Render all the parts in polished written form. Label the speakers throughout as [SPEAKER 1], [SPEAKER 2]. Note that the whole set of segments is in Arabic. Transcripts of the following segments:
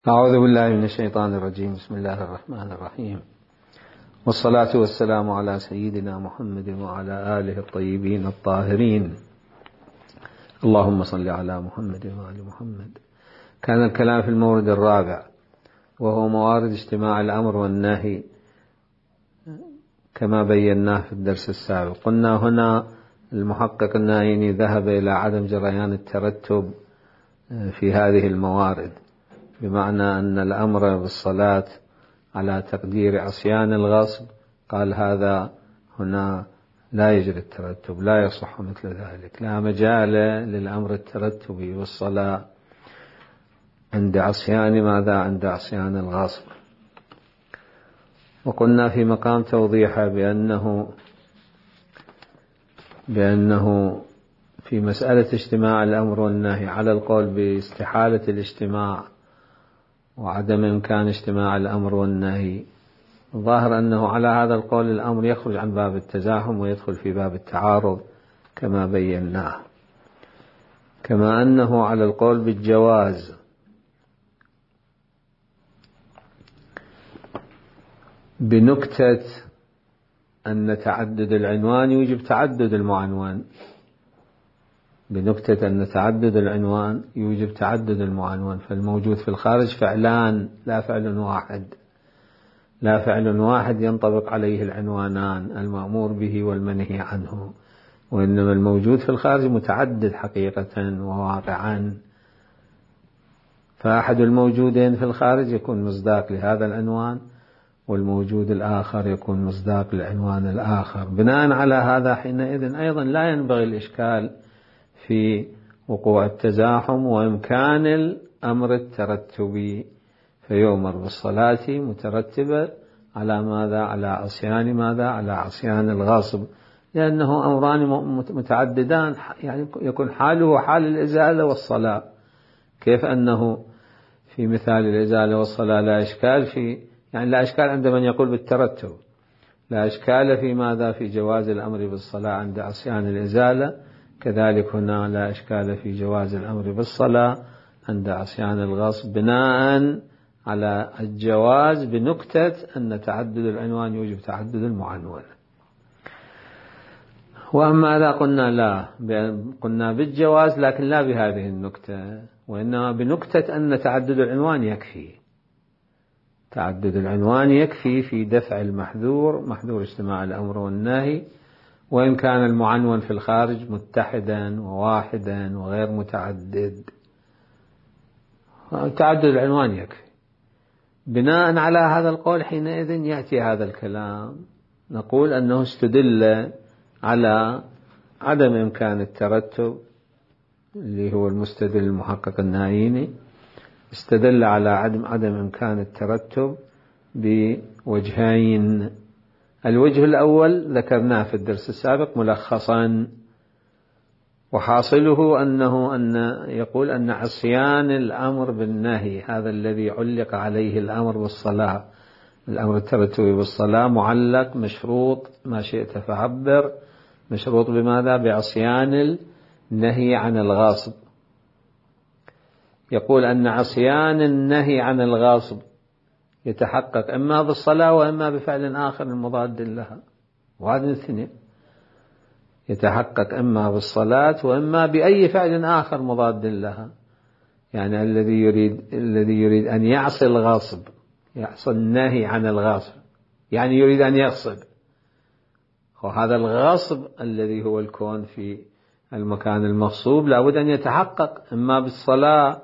[SPEAKER 1] أعوذ بالله من الشيطان الرجيم. بسم الله الرحمن الرحيم، والصلاة والسلام على سيدنا محمد وعلى آله الطيبين الطاهرين. اللهم صل على محمد وآل محمد. كان الكلام في المورد الرابع، وهو موارد اجتماع الأمر والنهي كما بيناه في الدرس السابق. قلنا هنا المحقق النايني ذهب إلى عدم جريان الترتب في هذه الموارد، بمعنى أن الأمر بالصلاة على تقدير عصيان الغصب، قال هذا هنا لا يجري الترتب، لا يصح مثل ذلك، لا مجال للأمر الترتبي بالصلاة عند عصيان ماذا؟ عند عصيان الغصب. وقلنا في مقام توضيحه بأنه في مسألة اجتماع الأمر والنهي على القول باستحالة الاجتماع وعدم إمكان اجتماع الأمر والنهي، ظاهر أنه على هذا القول الأمر يخرج عن باب التزاحم ويدخل في باب التعارض كما بيناه، كما أنه على القول بالجواز بنكتة أن تعدد العنوان يوجب تعدد المعنون، بنكتة أن تعدد العنوان يوجب تعدد المعنون، فالموجود في الخارج فعلان لا فعل واحد، لا فعل واحد ينطبق عليه العنوانان المأمور به والمنهي عنه، وإنما الموجود في الخارج متعدد حقيقة وواقعا، فأحد الموجودين في الخارج يكون مصداق لهذا العنوان، والموجود الآخر يكون مصداق للعنوان الآخر. بناء على هذا حينئذ أيضا لا ينبغي الإشكال في وقوع التزاحم وإمكان الأمر الترتبي، فيؤمر بالصلاة مترتبة على ماذا؟ على عصيان ماذا؟ على عصيان الغصب، لأنه أمران متعددان، يعني يكون حاله حال الإزالة والصلاة. كيف أنه في مثال الإزالة والصلاة لا إشكال يعني لا إشكال عند من يقول بالترتب، لا إشكال في ماذا؟ في جواز الأمر بالصلاة عند عصيان الإزالة، كذلك هنا لا إشكال في جواز الأمر بالصلاة عند عصيان الغصب، بناء على الجواز بنكتة أن تعدد العنوان يوجب تعدد المعنون. وأما إذا قلنا بالجواز لكن لا بهذه النكتة، وإنما بنكتة أن تعدد العنوان يكفي، تعدد العنوان يكفي في دفع المحذور، محذور اجتماع الأمر والنهي، وإن كان المعنون في الخارج متحدا وواحدا وغير متعدد، تعدد العنوان يكفي. بناء على هذا القول حينئذ يأتي هذا الكلام، نقول أنه استدل على عدم إمكان الترتب، اللي هو المستدل المحقق النايني، استدل على عدم إمكان الترتب بوجهين. الوجه الأول ذكرناه في الدرس السابق ملخصا، وحاصله أن يقول أن عصيان الأمر بالنهي، هذا الذي علق عليه الأمر بالصلاة، الأمر الترتبي بالصلاة معلق مشروط، ما شئت فعبر، مشروط بماذا؟ بعصيان النهي عن الغاصب. يقول أن عصيان النهي عن الغاصب يتحقق إما بالصلاة وإما بفعل آخر مضاد لها، وهذا الاثنين يتحقق إما بالصلاة وإما بأي فعل آخر مضاد لها. يعني الذي يريد أن يعصي الغاصب، يعصي النهي عن الغاصب، يعني يريد أن يغصب، وهذا الغصب الذي هو الكون في المكان المغصوب لابد أن يتحقق إما بالصلاة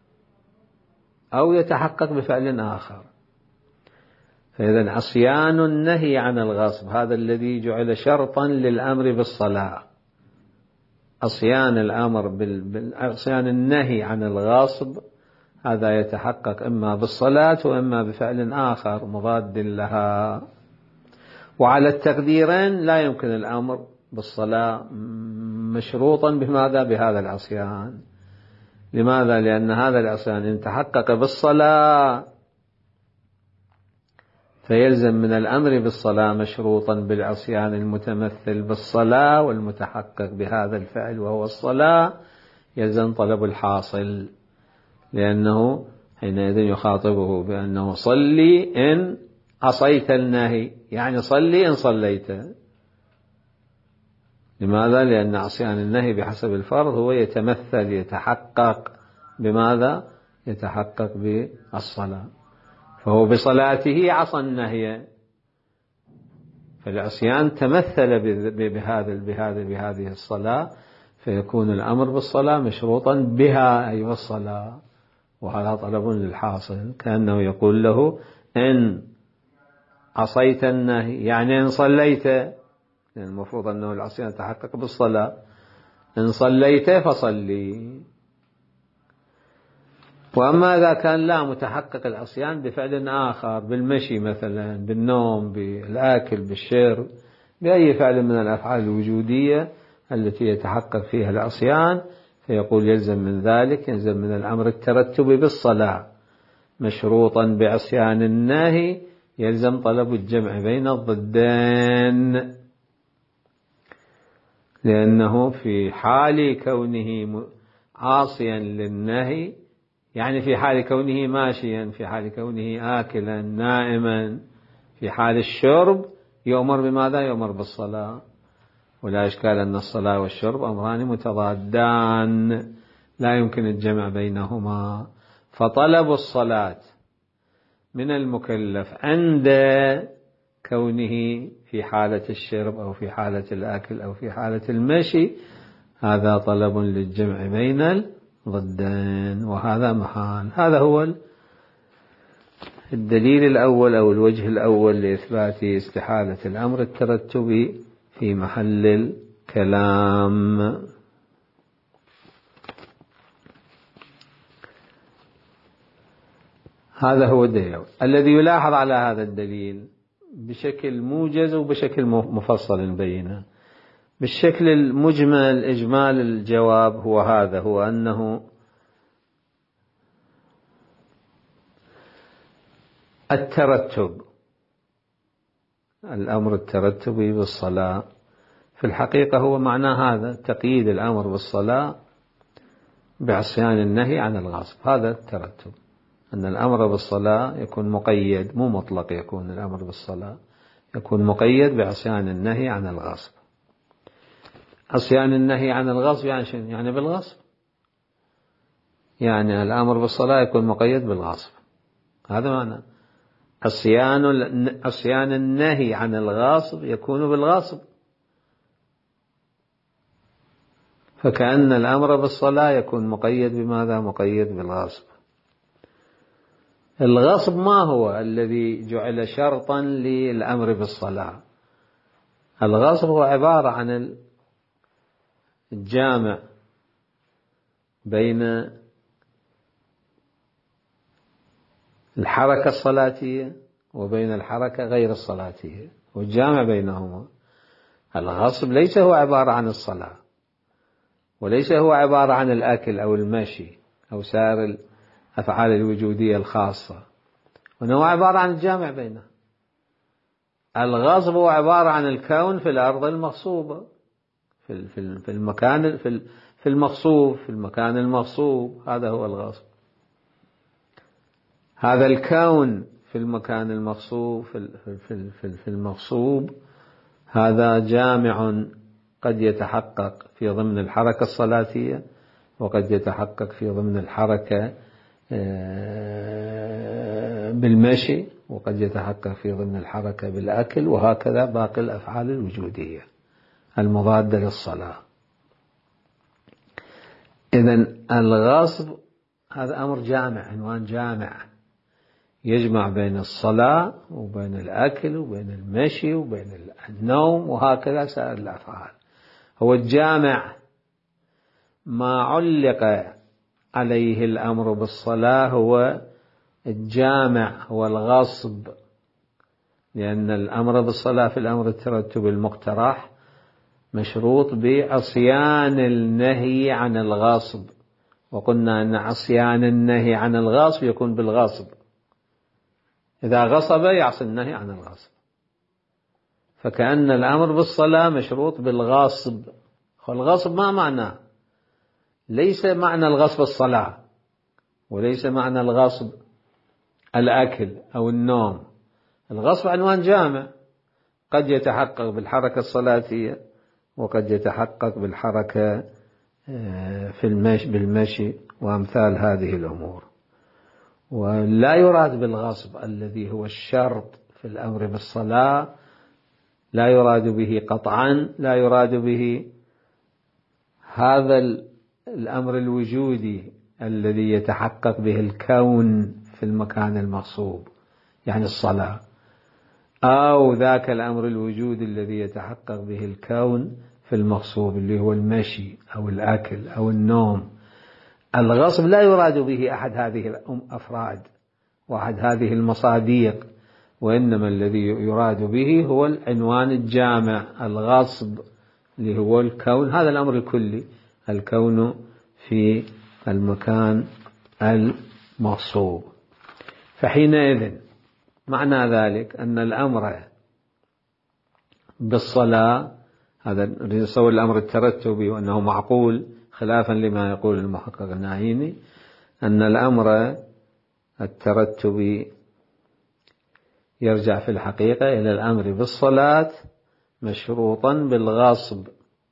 [SPEAKER 1] أو يتحقق بفعل آخر. فإذا عصيان النهي عن الغصب هذا الذي جعل شرطا للأمر بالصلاة، عصيان عصيان النهي عن الغصب هذا يتحقق إما بالصلاة وإما بفعل آخر مضاد لها. وعلى التقديرين لا يمكن الأمر بالصلاة مشروطا بماذا؟ بهذا العصيان. لماذا؟ لأن هذا العصيان إن تحقق بالصلاة فيلزم من الأمر بالصلاة مشروطا بالعصيان المتمثل بالصلاة، والمتحقق بهذا الفعل وهو الصلاة يلزم طلب الحاصل، لأنه حينئذ يخاطبه بأنه صلي إن عصيت النهي، يعني صلي إن صليت. لماذا؟ لأن عصيان النهي بحسب الفرض هو يتمثل يتحقق بماذا؟ يتحقق بالصلاة، فهو بصلاته عصى النهي، فالعصيان تمثل بهذه الصلاة، فيكون الأمر بالصلاة مشروطا بها أي بالصلاة، وهذا طلب للحاصل، كأنه يقول له إن عصيت النهي يعني إن صليت، يعني المفروض أنه العصيان تحقق بالصلاة، إن صليت فصلي. وأما إذا كان لا متحقق العصيان بفعل آخر، بالمشي مثلا، بالنوم، بالآكل، بالشرب، بأي فعل من الأفعال الوجودية التي يتحقق فيها العصيان، فيقول يلزم من ذلك، يلزم من الأمر الترتب بالصلاة مشروطا بعصيان الناهي، يلزم طلب الجمع بين الضدين، لأنه في حال كونه عاصيا للنهي، يعني في حال كونه ماشيا، في حال كونه آكلا، نائما، في حال الشرب، يؤمر بماذا؟ يؤمر بالصلاة. ولا إشكال أن الصلاة والشرب أمران متضادان لا يمكن الجمع بينهما، فطلب الصلاة من المكلف عند كونه في حالة الشرب أو في حالة الأكل أو في حالة المشي، هذا طلب للجمع بين الضدين، وهذا محال. هذا هو الدليل الأول أو الوجه الأول لإثبات استحالة الأمر الترتبي في محل الكلام. هذا هو الدليل الذي يلاحظ على هذا الدليل بشكل موجز وبشكل مفصل بينه. بالشكل المجمل إجمال الجواب هو هذا، هو أنه الترتب، الأمر الترتبي بالصلاة في الحقيقة هو معنى هذا، تقييد الأمر بالصلاة بعصيان النهي عن الغصب. هذا الترتب، أن الأمر بالصلاة يكون مقيد، مو مطلق، يكون الأمر بالصلاة يكون مقيد بعصيان النهي عن الغصب. عصيان النهي عن الغصب يعني شنو؟ يعني بالغصب، يعني الأمر بالصلاة يكون مقيد بالغصب، هذا معنى عصيان النهي عن الغصب يكون بالغصب، فكأن الأمر بالصلاة يكون مقيد بماذا؟ مقيد بالغصب. الغصب ما هو الذي جعل شرطا للأمر بالصلاة؟ الغصب هو عبارة عن الجامع بين الحركة الصلاتية وبين الحركة غير الصلاتية، والجامع بينهما. الغصب ليس هو عبارة عن الصلاة، وليس هو عبارة عن الأكل أو المشي أو سائر الأفعال الوجودية الخاصة، وإنه عبارة عن الجامع بينه. الغصب هو عبارة عن الكون في الأرض المغصوبة، في المكان في المغصوب، في المكان المغصوب، هذا هو الغصب. هذا الكون في المكان المغصوب، في المغصوب، هذا جامع قد يتحقق في ضمن الحركة الصلاتية، وقد يتحقق في ضمن الحركة بالمشي، وقد يتحقق في ضمن الحركة بالأكل، وهكذا باقي الأفعال الوجودية المضادة للصلاة. إذن الغصب هذا أمر جامع، عنوان جامع يجمع بين الصلاة وبين الأكل وبين المشي وبين النوم وهكذا سائر الأفعال. هو الجامع ما علق عليه الأمر بالصلاة، هو الجامع، هو الغصب، لأن الأمر بالصلاة في الأمر الترتب المقترح مشروط بعصيان النهي عن الغصب، وقلنا أن عصيان النهي عن الغصب يكون بالغصب، إذا غصب يعصي النهي عن الغصب، فكأن الأمر بالصلاة مشروط بالغصب. الغصب ما معناه؟ ليس معنى الغصب الصلاة، وليس معنى الغصب الأكل أو النوم. الغصب عنوان جامع، قد يتحقق بالحركة الصلاتية وقد يتحقق بالحركة بالمشي وأمثال هذه الأمور. ولا يراد بالغصب الذي هو الشرط في الأمر بالصلاة، لا يراد به قطعا، لا يراد به هذا الأمر الوجودي الذي يتحقق به الكون في المكان المغصوب، يعني الصلاة، أو ذاك الأمر الوجودي الذي يتحقق به الكون في المغصوب اللي هو المشي أو الأكل أو النوم. الغصب لا يراد به أحد هذه الأفراد وأحد هذه المصاديق، وإنما الذي يراد به هو العنوان الجامع، الغصب اللي هو الكون، هذا الأمر الكلي، الكون في المكان المغصوب. فحينئذ معنى ذلك أن الأمر بالصلاة، هذا نسوي الأمر الترتبي وأنه معقول خلافا لما يقول المحقق النعيمي، أن الأمر الترتبي يرجع في الحقيقة إلى الأمر بالصلاة مشروطا بالغصب،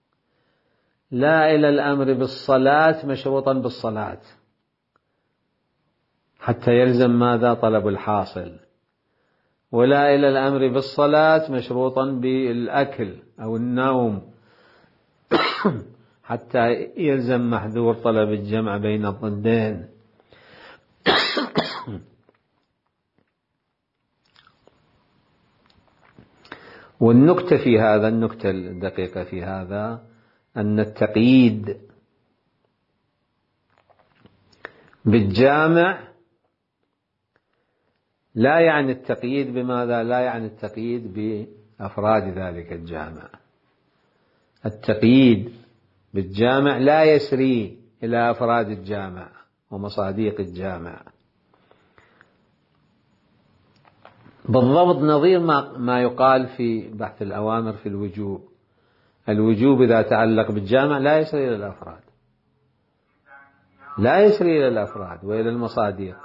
[SPEAKER 1] لا إلى الأمر بالصلاة مشروطا بالصلاة، حتى يلزم ماذا؟ طلب الحاصل. ولا إلى الأمر بالصلاة مشروطا بالأكل أو النوم حتى يلزم محذور طلب الجمع بين الضدين. والنكتة في هذا، النكتة الدقيقة في هذا، أن التقييد بالجامع لا يعني التقييد بماذا؟ لا يعني التقييد بأفراد ذلك الجامع. التقييد بالجامع لا يسري إلى أفراد الجامع ومصاديق الجامع، بالضبط نظير ما يقال في بحث الأوامر في الوجوب. الوجوب إذا تعلق بالجامع لا يسري إلى الأفراد، لا يسري إلى الأفراد وإلى المصاديق.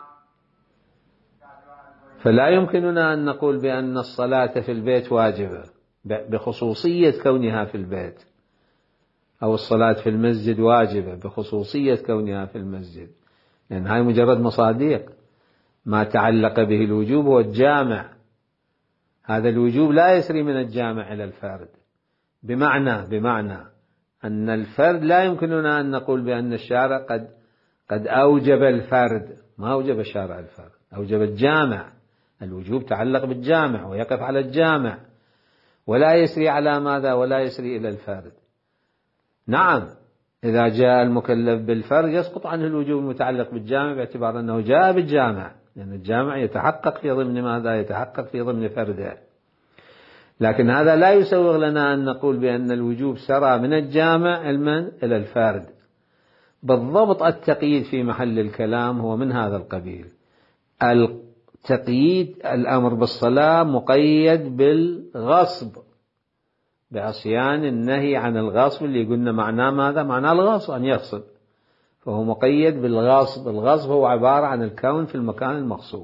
[SPEAKER 1] فلا يمكننا أن نقول بأن الصلاة في البيت واجبة بخصوصية كونها في البيت، أو الصلاة في المسجد واجبة بخصوصية كونها في المسجد، لأن هاي مجرد مصاديق. ما تعلق به الوجوب هو الجامع، هذا الوجوب لا يسري من الجامع إلى الفرد، بمعنى أن الفرد لا يمكننا أن نقول بأن الشارع قد أوجب الفرد، ما أوجب الشارع الفرد، أوجب الجامع. الوجوب تعلق بالجامع ويقف على الجامع، ولا يسري على ماذا؟ ولا يسري إلى الفرد. نعم، إذا جاء المكلف بالفرد يسقط عنه الوجوب المتعلق بالجامع باعتبار أنه جاء بالجامع، لأن الجامع يتحقق في ضمن ماذا؟ يتحقق في ضمن فرده. لكن هذا لا يسوغ لنا أن نقول بأن الوجوب سرى من الجامع إلى الفرد. بالضبط التقييد في محل الكلام هو من هذا القبيل. التقييد الأمر بالصلاة مقيد بالغصب، بعصيان النهي عن الغصب اللي قلنا معناه ماذا؟ معناه الغصب، أن يغصب، فهو مقيد بالغصب. الغصب هو عبارة عن الكون في المكان المغصوب.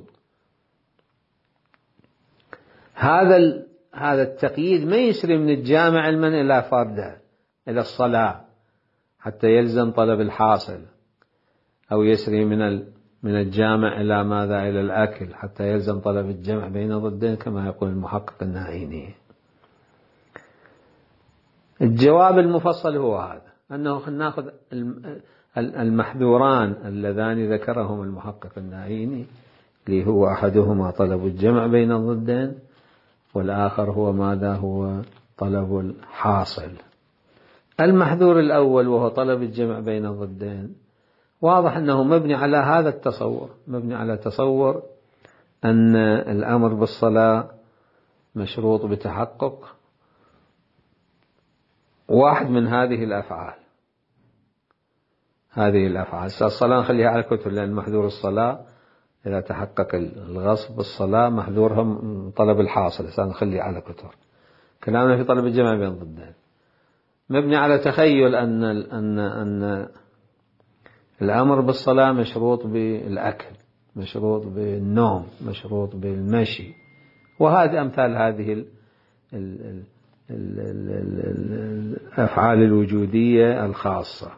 [SPEAKER 1] هذا التقييد ما يسري من الجامع علما إلى فرده إلى الصلاة حتى يلزم طلب الحاصل، أو يسري من الجامع إلى ماذا؟ إلى الأكل حتى يلزم طلب الجمع بين ضدين كما يقول المحقق النعيمي. الجواب المفصل هو هذا، أنه نأخذ المحذوران اللذان ذكرهم المحقق النعيمي، اللي هو أحدهما طلب الجمع بين الضدين، والآخر هو ماذا؟ هو طلب الحاصل. المحذور الأول وهو طلب الجمع بين الضدين، واضح أنه مبني على هذا التصور، مبني على تصور أن الأمر بالصلاة مشروط بتحقق واحد من هذه الأفعال. الصلاة نخليها على الكتب، لأن محذور الصلاة إذا تحقق الغصب بالصلاة محذورهم طلب الحاصل، سنخليه على كتب. كلامنا في طلب الجمع بين الضدين مبني على تخيل أن الأمر بالصلاة مشروط بالأكل، مشروط بالنوم، مشروط بالمشي، وهذه أمثال هذه الأفعال الوجودية الخاصة.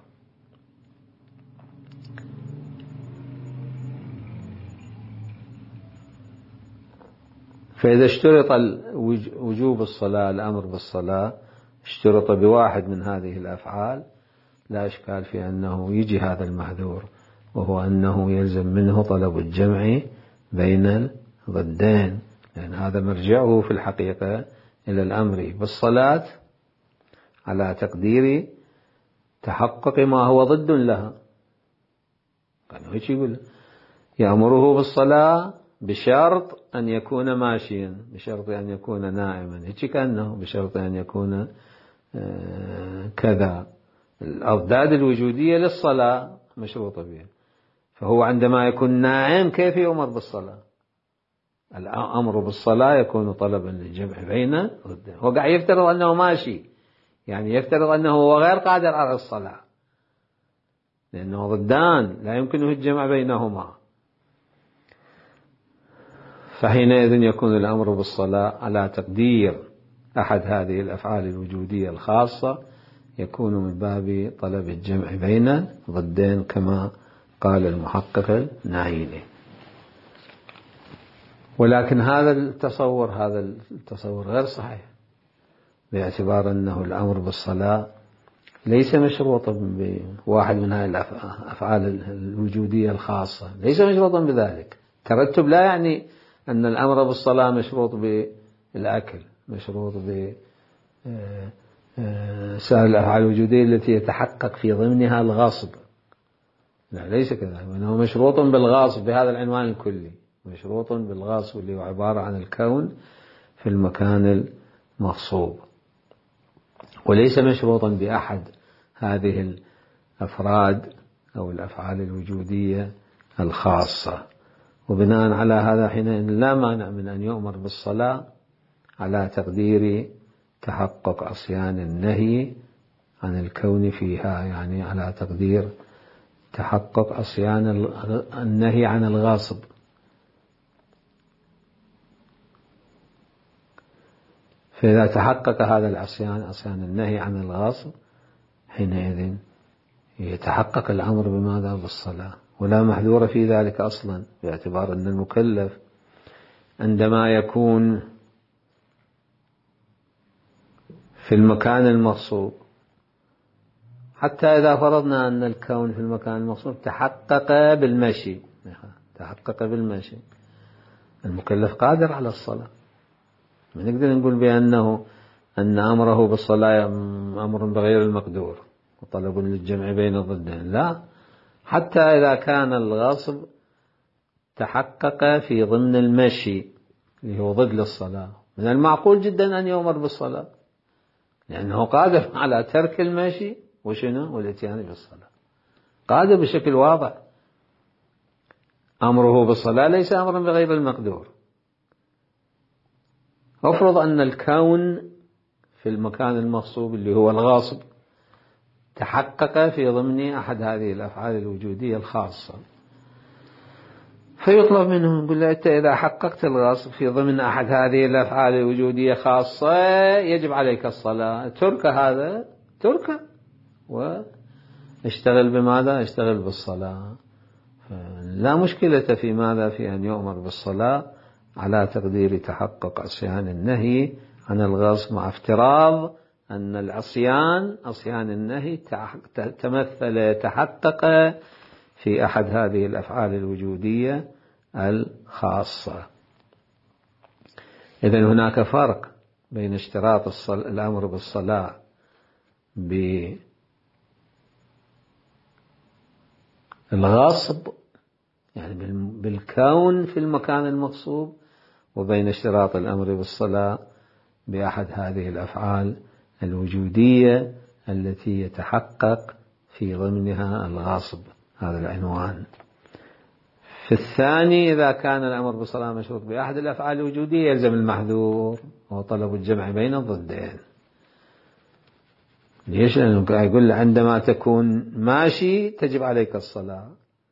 [SPEAKER 1] فإذا اشترط وجوب الصلاة، الأمر بالصلاة اشترط بواحد من هذه الأفعال، لا إشكال في أنه يجي هذا المحذور، وهو أنه يلزم منه طلب الجمع بين الضدين، لأن هذا مرجعه في الحقيقة إلى الأمر بالصلاة على تقدير تحقق ما هو ضد لها. كانوا هيك يقول يأمره بالصلاة بشرط أن يكون ماشيا، بشرط أن يكون نائما، هيك كأنه بشرط أن يكون كذا. الأضداد الوجودية للصلاة مشروطة بها، فهو عندما يكون نائم كيف يؤمر بالصلاة؟ الأمر بالصلاة يكون طلبا للجمع بين ضدين. هو قاعد يفترض أنه ماشي، يعني يفترض أنه هو غير قادر على الصلاة، لأنه ضدان لا يمكنه الجمع بينهما. فحينئذ يكون الأمر بالصلاة على تقدير أحد هذه الأفعال الوجودية الخاصة، يكون من باب طلب الجمع بين ضدين كما قال المحقق النعيني. ولكن هذا التصور غير صحيح، باعتبار أنه الأمر بالصلاة ليس مشروطا بواحد من هذه الأفعال الوجودية الخاصة، ليس مشروطا بذلك. ترتب لا يعني أن الأمر بالصلاة مشروط بالأكل، مشروط سائر الأفعال الوجودية التي يتحقق في ضمنها الغاصب، لا ليس كذلك، وإنه مشروط بالغاصب بهذا العنوان الكلي، مشروط بالغاصب اللي هو عبارة عن الكون في المكان المغصوب، وليس مشروطا بأحد هذه الأفراد أو الأفعال الوجودية الخاصة. وبناء على هذا حينئذ لا مانع من أن يؤمر بالصلاة على تقدير تحقق عصيان النهي عن الكون فيها، يعني على تقدير تحقق عصيان النهي عن الغاصب. فإذا تحقق هذا العصيان، عصيان النهي عن الغاصب، حينئذ يتحقق الأمر بماذا؟ بالصلاة، ولا محذور في ذلك أصلا، باعتبار أن المكلف عندما يكون في المكان المغصوب، حتى إذا فرضنا أن الكون في المكان المغصوب تحقق بالمشي، المكلف قادر على الصلاة، ما نقدر نقول بأنه أن أمره بالصلاة أمر بغير المقدور وطلب للجمع بين الضدين، لا، حتى إذا كان الغصب تحقق في ضمن المشي اللي هو ضد للصلاة، من المعقول جدا أن يؤمر بالصلاة، لأنه قادر على ترك المشي وشنو؟ والاتيان بالصلاة، قادر بشكل واضح. أمره بالصلاة ليس أمرا بغير المقدور. افرض أن الكون في المكان المغصوب اللي هو الغاصب تحقق في ضمن أحد هذه الأفعال الوجودية الخاصة، فيطلب منه، يقول له أنت إذا حققت الغاصب في ضمن أحد هذه الأفعال الوجودية خاصة يجب عليك الصلاة، ترك هذا، ترك واشتغل بماذا؟ اشتغل بالصلاة. لا مشكلة في ماذا؟ في أن يؤمر بالصلاة على تقدير تحقق عصيان النهي عن الغصب، مع افتراض أن عصيان النهي تحقق في أحد هذه الأفعال الوجودية الخاصة. إذن هناك فرق بين اشتراط الأمر بالصلاة بالغصب، يعني بالكون في المكان المغصوب، وبين اشتراط الأمر بالصلاة بأحد هذه الأفعال الوجودية التي يتحقق في ضمنها الغاصب، هذا العنوان. في الثاني إذا كان الأمر بالصلاة مشروط بأحد الأفعال الوجودية يلزم المحذور وهو طلب الجمع بين الضدين، ليش؟ لأنه يقول عندما تكون ماشي تجب عليك الصلاة،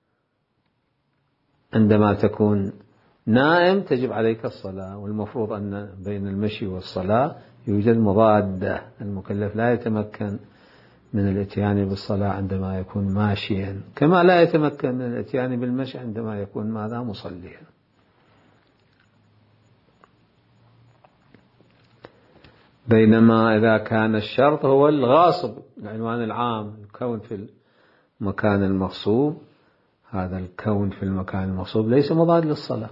[SPEAKER 1] عندما تكون نائم تجب عليك الصلاة، والمفروض أن بين المشي والصلاة يوجد مضادة. المكلف لا يتمكن من الاتيان بالصلاة عندما يكون ماشيا، كما لا يتمكن من الاتيان بالمشي عندما يكون ماذا؟ مصليا. بينما إذا كان الشرط هو الغاصب، العنوان العام، الكون في المكان المغصوب، هذا الكون في المكان المغصوب ليس مضاد للصلاة،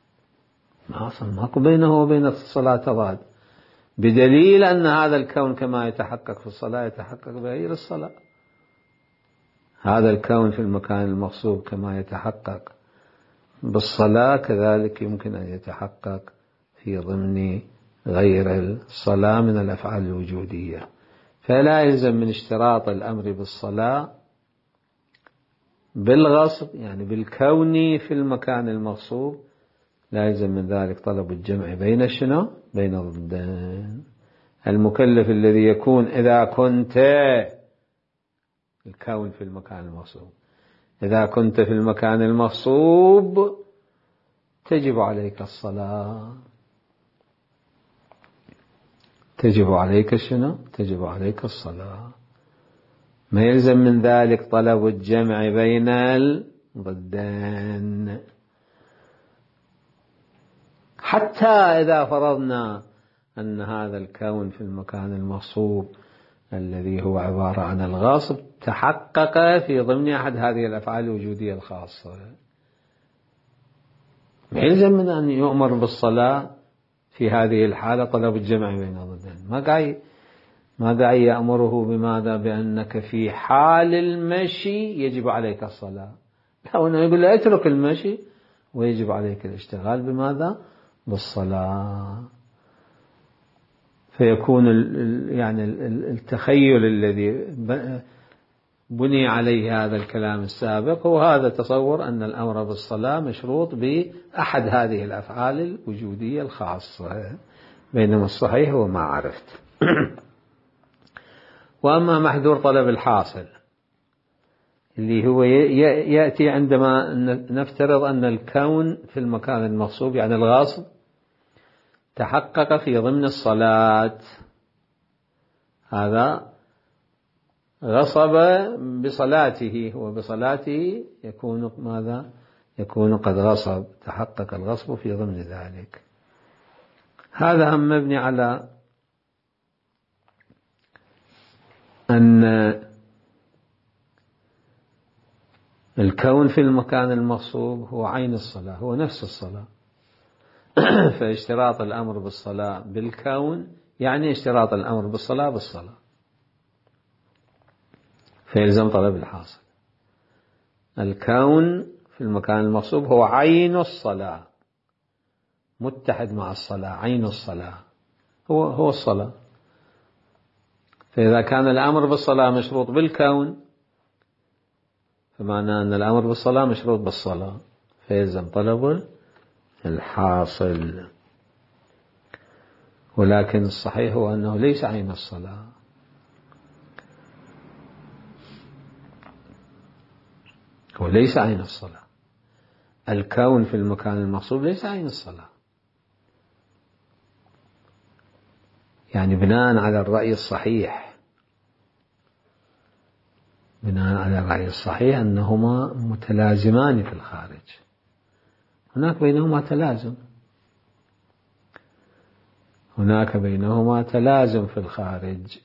[SPEAKER 1] ماكو بينه وبين الصلاة تضاد، بدليل أن هذا الكون كما يتحقق في الصلاة يتحقق بغير الصلاة. هذا الكون في المكان المغصوب كما يتحقق بالصلاة كذلك يمكن أن يتحقق في ضمن غير الصلاة من الأفعال الوجودية. فلا يلزم من اشتراط الأمر بالصلاة بالغصب، يعني بالكون في المكان المغصوب، لا يلزم من ذلك طلب الجمع بين شنو؟ بين ضدين. المكلف الذي يكون إذا كنت الكون في المكان المغصوب، إذا كنت في المكان المغصوب تجب عليك الصلاة، تجب عليك شنو؟ تجب عليك الصلاة، ما يلزم من ذلك طلب الجمع بين الضدين. حتى إذا فرضنا أن هذا الكون في المكان المغصوب الذي هو عبارة عن الغصب تحقق في ضمن أحد هذه الأفعال الوجودية الخاصة، ما يلزم من أن يؤمر بالصلاة في هذه الحالة طلب الجمع بين الضدين. ما داعي يأمره بماذا؟ بأنك في حال المشي يجب عليك الصلاة، أو أنه يقول له اترك المشي ويجب عليك الاشتغال بماذا؟ بالصلاة. فيكون يعني التخيل الذي بني عليه هذا الكلام السابق هو هذا تصور أن الأمر بالصلاة مشروط بأحد هذه الأفعال الوجودية الخاصة، بينما الصحيح هو ما عرفت. وأما محذور طلب الحاصل اللي هو يأتي عندما نفترض أن الكون في المكان المغصوب يعني الغاصب تحقق في ضمن الصلاة، هذا غصب بصلاته، وبصلاته يكون ماذا؟ يكون قد غصب، تحقق الغصب في ضمن ذلك. هذا هم مبني على أن الكون في المكان المغصوب هو عين الصلاة، هو نفس الصلاة. فاشتراط الأمر بالصلاة بالكون يعني اشتراط الأمر بالصلاة بالصلاة، فيلزم طلب الحاصل. الكون في المكان المغصوب هو عين الصلاة، متحد مع الصلاة، عين الصلاة هو الصلاة. فإذا كان الأمر بالصلاة مشروط بالكون فمعنى أن الأمر بالصلاة مشروط بالصلاة، فيلزم طلب الحاصل. ولكن الصحيح هو أنه ليس عين الصلاة، هو ليس عين الصلاة. الكون في المكان المغصوب ليس عين الصلاة. يعني بناء على الرأي الصحيح، بناء على الرأي الصحيح أنهما متلازمان في الخارج، هناك بينهما تلازم، هناك بينهما تلازم في الخارج.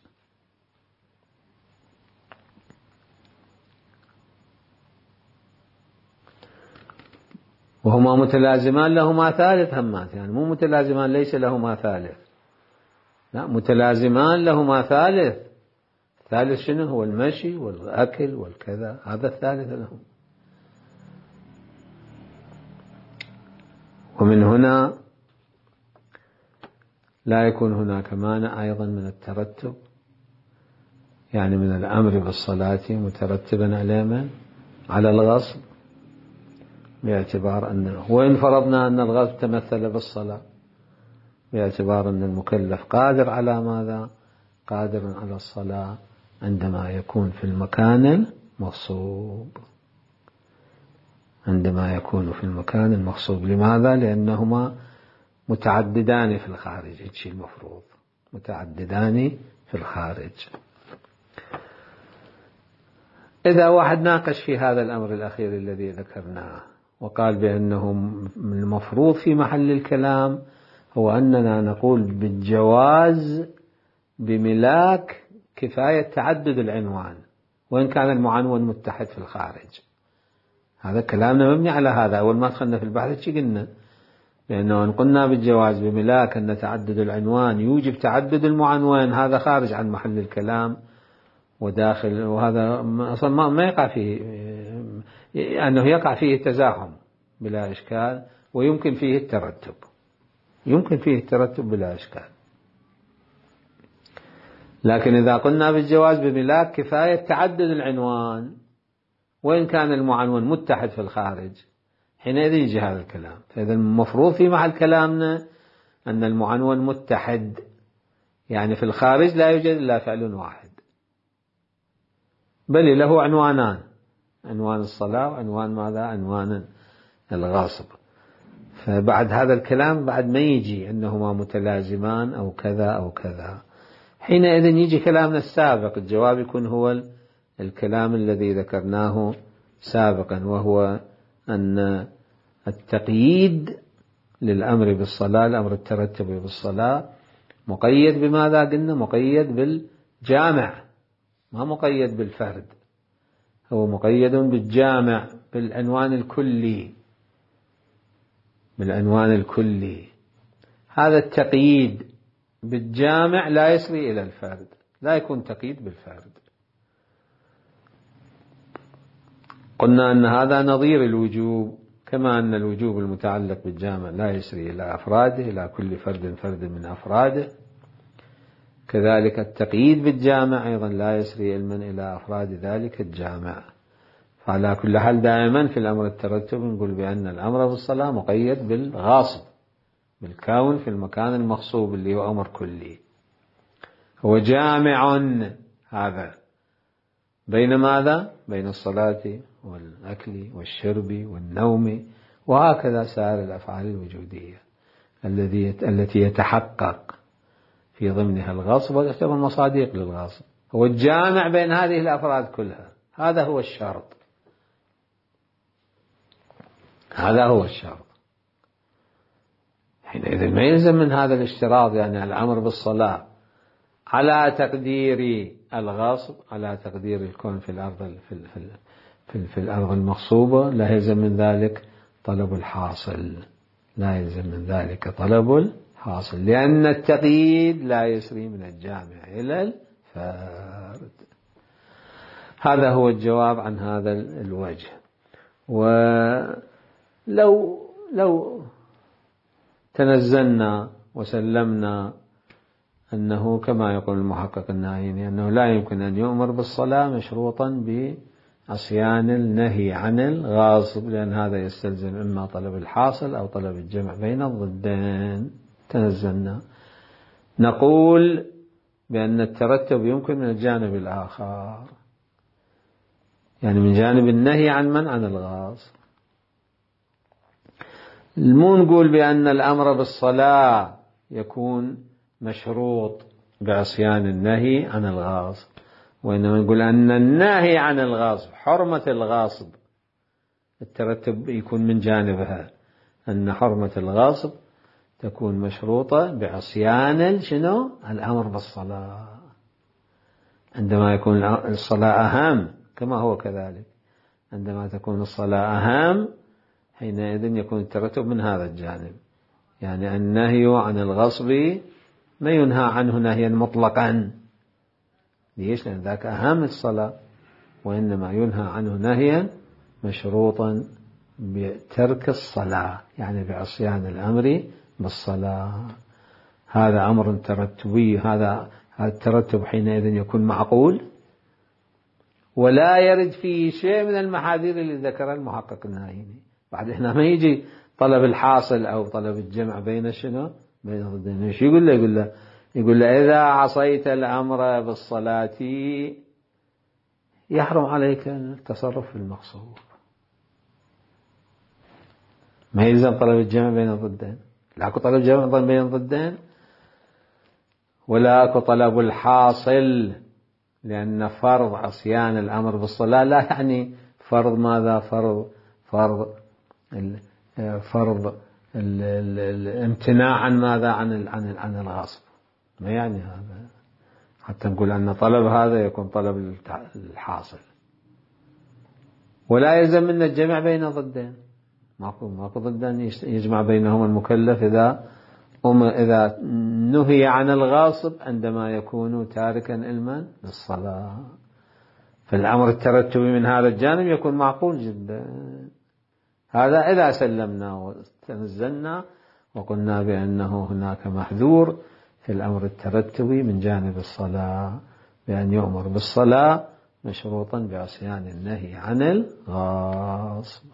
[SPEAKER 1] وهما متلازمان لهما ثالث همات، يعني مو متلازمان ليس لهما ثالث، لا، متلازمان لهما ثالث. الثالث شنو؟ هو المشي والأكل والكذا، هذا الثالث لهم. ومن هنا لا يكون هناك مانع أيضا من الترتب، يعني من الأمر بالصلاة مترتبا على من؟ على الغصب، باعتبار أنه، وإن فرضنا أن الغصب تمثل بالصلاة، باعتبار أن المكلف قادر على ماذا؟ قادر على الصلاة، عندما يكون في المكان المغصوب، عندما يكون في المكان المغصوب. لماذا؟ لأنهما متعددان في الخارج، هيك المفروض متعددان في الخارج. إذا واحد ناقش في هذا الأمر الأخير الذي ذكرناه وقال بأنه المفروض في محل الكلام هو أننا نقول بالجواز بملاك كفاية تعدد العنوان وإن كان المعنون متحد في الخارج. هذا كلامنا مبني على هذا. أول ما دخلنا في البحث شي قلنا؟ لأنه إن قلنا بالجواز بملاك أن تعدد العنوان يوجب تعدد المعنون، هذا خارج عن محل الكلام وداخل، وهذا أصلا ما يقع فيه، أنه يقع فيه التزاحم بلا إشكال، ويمكن فيه الترتب، يمكن فيه الترتب بلا إشكال. لكن إذا قلنا بالجواز بملاك كفاية تعدد العنوان وإن كان المعنون متحد في الخارج، حينئذ يجي هذا الكلام. فإذا المفروض في محل كلامنا أن المعنون متحد، يعني في الخارج لا يوجد إلا فعل واحد، بل له عنوانان، عنوان الصلاة وعنوان ماذا؟ عنوان الغاصب. فبعد هذا الكلام بعد ما يجي أنهما متلازمان أو كذا أو كذا، حينئذ يجي كلامنا السابق، الجواب يكون هو الكلام الذي ذكرناه سابقا، وهو أن التقييد للأمر بالصلاة، الأمر الترتبي بالصلاة، مقيد بماذا قلنا؟ مقيد بالجامع، ما مقيد بالفرد، هو مقيد بالجامع، بالعنوان الكلي، بالعنوان الكلي. هذا التقييد بالجامع لا يسري إلى الفرد، لا يكون تقييد بالفرد. قلنا أن هذا نظير الوجوب، كما أن الوجوب المتعلق بالجامع لا يسري إلى أفراده، إلى كل فرد فرد من أفراده، كذلك التقييد بالجامع أيضا لا يسري علما إلى أفراد ذلك الجامع. فعلى كل حال دائما في الأمر الترتب نقول بأن الأمر بالصلاة مقيد بالغاصب، بالكون في المكان المغصوب اللي هو أمر كلي، هو جامع هذا بين ماذا؟ بين الصلاة والأكل والشرب والنوم، وهكذا سائر الأفعال الوجودية التي يتحقق في ضمنها الغصب وتعتبر مصادق للغصب. هو الجامع بين هذه الأفراد كلها، هذا هو الشرط، هذا هو الشرط. حينئذ ما يلزم من هذا الاشتراط يعني الأمر بالصلاة على تقدير الغصب، على تقدير الكون في الأرض في الأرض المغصوبة، لا يلزم من ذلك طلب الحاصل، لا يلزم من ذلك طلب الحاصل، لأن التقييد لا يسري من الجامع إلى الفرد. هذا هو الجواب عن هذا الوجه. ولو تنزلنا وسلمنا أنه كما يقول المحقق النايني أنه لا يمكن أن يؤمر بالصلاة مشروطا بعصيان النهي عن الغاصب، لأن هذا يستلزم إما طلب الحاصل أو طلب الجمع بين الضدين، تنزلنا نقول بأن الترتب يمكن من الجانب الآخر، يعني من جانب النهي عن الغاصب. مو نقول بأن الأمر بالصلاة يكون مشروط بعصيان النهي عن الغاصب، وإنما نقول أن النهي عن الغاصب، حرمة الغاصب، الترتب يكون من جانبها، أن حرمة الغاصب تكون مشروطة بعصيان شنو؟ الأمر بالصلاة، عندما يكون الصلاة أهم كما هو كذلك، عندما تكون الصلاة أهم حينئذ يكون الترتب من هذا الجانب، يعني النهي عن الغصب ما ينهى عنه نهيا مطلقا، ليش؟ لأن ذاك أهم الصلاة، وإنما ينهى عنه نهيا مشروطا بترك الصلاة، يعني بعصيان الأمر بالصلاة. هذا أمر ترتبي، هذا الترتب حينئذ يكون معقول ولا يرد فيه شيء من المحاذير اللي ذكرها المحقق النايني. بعد هنا ما يجي طلب الحاصل أو طلب الجمع بين شنو؟ بين ضدين. ايش يقول له؟ يقول له إذا عصيت الأمر بالصلاة يحرم عليك التصرف في المقصود. ما يلزم طلب الجمع بين الضدين، لا أكو طلب الجمع بين الضدين ولا أكو طلب الحاصل، لأن فرض عصيان الأمر بالصلاة لا يعني فرض ماذا؟ فرض الامتناع عن ماذا؟ عن الغصب. ما يعني هذا حتى نقول أن طلب هذا يكون طلب الحاصل. ولا يلزم منا الجمع بين ضدين، ماكو ضدان يجمع بينهما المكلف إذا نهي عن الغاصب عندما يكون تاركا علما للصلاة. فالأمر الترتبي من هذا الجانب يكون معقول جدا. هذا إذا سلمنا وتنزلنا وقلنا بأنه هناك محذور في الأمر الترتبي من جانب الصلاة، بأن يؤمر بالصلاة مشروطا بعصيان النهي عن الغاصب.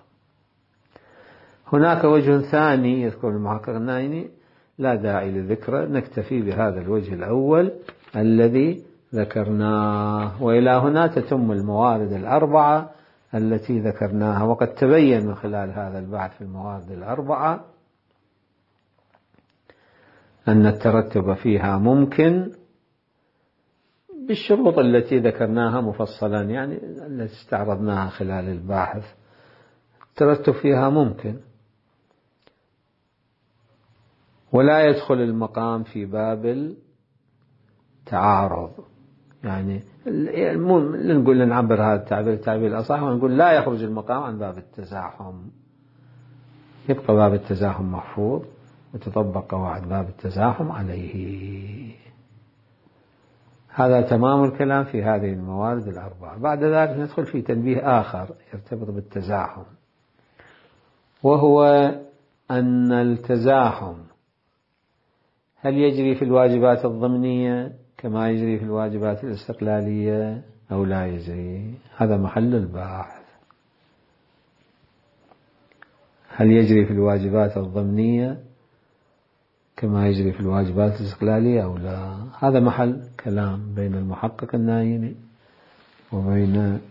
[SPEAKER 1] هناك وجه ثاني يذكر المحقق النايني، لا داعي لذكره، نكتفي بهذا الوجه الأول الذي ذكرناه. وإلى هنا تتم الموارد الأربعة التي ذكرناها. وقد تبين من خلال هذا البحث في الموارد الأربعة أن الترتب فيها ممكن بالشروط التي ذكرناها مفصلا، يعني التي استعرضناها خلال الباحث. الترتب فيها ممكن، ولا يدخل المقام في باب التعارض. يعني نقول نعبر هذا التعبير الأصح ونقول لا يخرج المقام عن باب التزاحم، يبقى باب التزاحم محفوظ وتطبق قواعد باب التزاحم عليه. هذا تمام الكلام في هذه الموارد الأربعة. بعد ذلك ندخل في تنبيه آخر يرتبط بالتزاحم، وهو أن التزاحم هل يجري في الواجبات الضمنية كما يجري في الواجبات الاستقلالية أو لا يجري؟ هذا محل البحث. هل يجري في الواجبات الضمنية كما يجري في الواجبات الاستقلالية أو لا؟ هذا محل كلام بين المحقق النايني وبين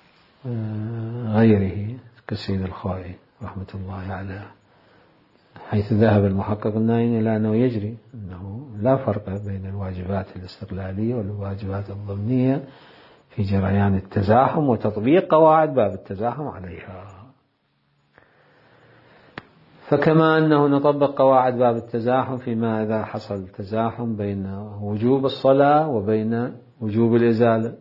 [SPEAKER 1] غيره كالسيد الخوئي رحمة الله عليه، حيث ذهب المحقق النايني إلى أنه يجري، أنه لا فرق بين الواجبات الاستقلالية والواجبات الضمنية في جريان التزاحم وتطبيق قواعد باب التزاحم عليها. فكما أنه نطبق قواعد باب التزاحم فيما إذا حصل تزاحم بين وجوب الصلاة وبين وجوب الإزالة،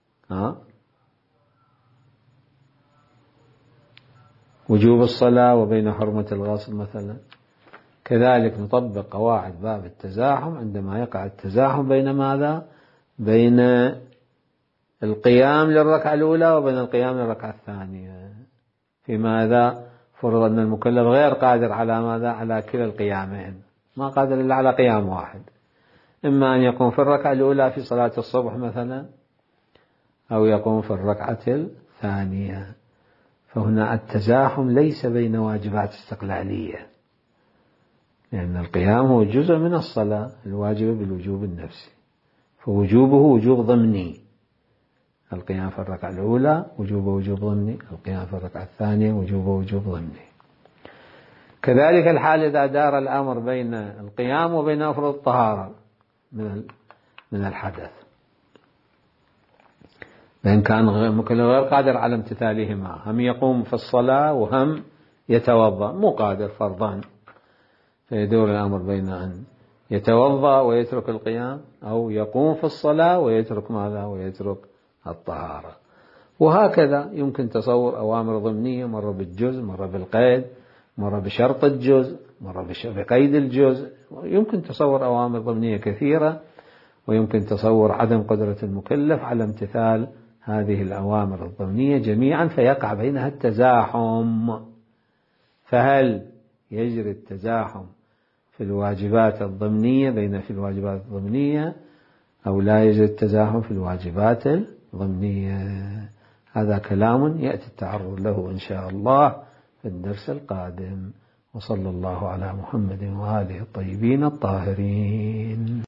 [SPEAKER 1] وجوب الصلاة وبين حرمة الغصب مثلا، كذلك نطبق قواعد باب التزاحم عندما يقع التزاحم بين ماذا؟ بين القيام للركعة الأولى وبين القيام للركعة الثانية، فيما إذا فرض أن المكلف غير قادر على ماذا؟ على كلا القيامين، ما قادر إلا على قيام واحد، إما أن يقوم في الركعة الأولى في صلاة الصبح مثلا أو يقوم في الركعة الثانية. فهنا التزاحم ليس بين واجبات استقلالية، لأن القيام هو جزء من الصلاة الواجبة بالوجوب النفسي، فوجوبه وجوب ضمني. القيام في الركعة الأولى وجوب ضمني، القيام في الركعة الثانية وجوب ضمني. كذلك الحال إذا دار الأمر بين القيام وبين أفرض الطهارة من الحدث، بأن كان مكلف غير قادر على امتثالهما، هم يقوم في الصلاة وهم يتوضأ، مو قادر فرضان، فيدور الأمر بين أن يتوضأ ويترك القيام أو يقوم في الصلاة ويترك ماذا؟ ويترك الطهارة. وهكذا يمكن تصور أوامر ضمنية، مرة بالجزء، مرة بالقيد، مرة بشرط الجزء، مرة بقيد الجزء. يمكن تصور أوامر ضمنية كثيرة، ويمكن تصور عدم قدرة المكلف على امتثال هذه الأوامر الضمنية جميعا، فيقع بينها التزاحم. فهل يجري التزاحم في الواجبات الضمنية في الواجبات الضمنية أو لا يجري التزاحم في الواجبات الضمنية؟ هذا كلام يأتي التعرض له إن شاء الله في الدرس القادم. وصلى الله على محمد وآله الطيبين الطاهرين.